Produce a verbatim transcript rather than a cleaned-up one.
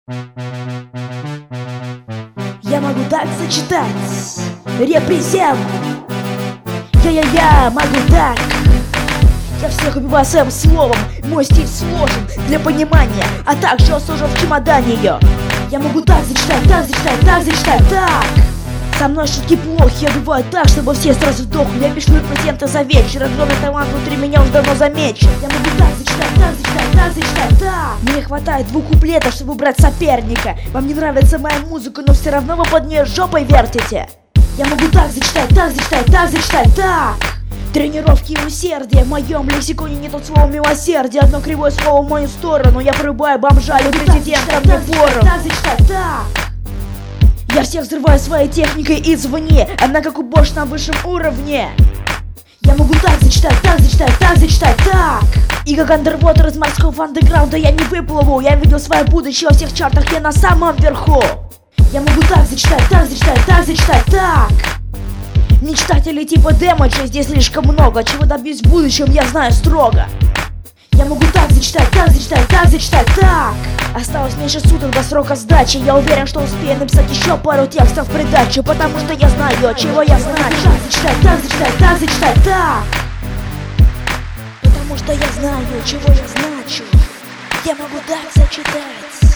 Я могу так сочетать репрезент. Я-я-я, могу так. Я всех убиваю своим словом. Мой стиль сложен для понимания, а также он сложен в чемодане ее. Я могу так зачитать, так зачитать, так зачитать, так. Со мной шутки плохи, я бываю так, чтобы все сразу вдохли. Я пишу репрезенты за вечер, огромный талант внутри меня уже давно замечен. Я могу так зачитать, так зачитать, так зачитать, так. Мне хватает двух куплетов, чтобы убрать соперника. Вам не нравится моя музыка, но все равно вы под нее жопой вертите. Я могу так зачитать, так зачитать, так зачитать, так. Тренировки и усердие. В моем лексиконе нету слова милосердие. Одно кривое слово в мою сторону. Я порубаю бомжа или президента мне форум. Так зачитать, так. Я всех взрываю своей техникой извне. Она как у Бош на высшем уровне. Я могу так зачитать, так зачитать, так зачитать, так. И как андервотер из морского андеграунда я не выплыву. Я видел свое будущее во всех чартах, я на самом верху. Я могу так зачитать, так зачитать, так зачитать, так. Мечтателей типа Дэмэджа здесь слишком много. Чего добьюсь в будущем, я знаю строго. Я могу так зачитать, так зачитать, так зачитать, так. Осталось меньше суток до срока сдачи. Я уверен, что успею написать еще пару текстов в придачу, потому что я знаю, чего я значу. Так зачитать, так зачитать, так зачитать, так. Потому что я знаю, чего я значу. Я могу так зачитать.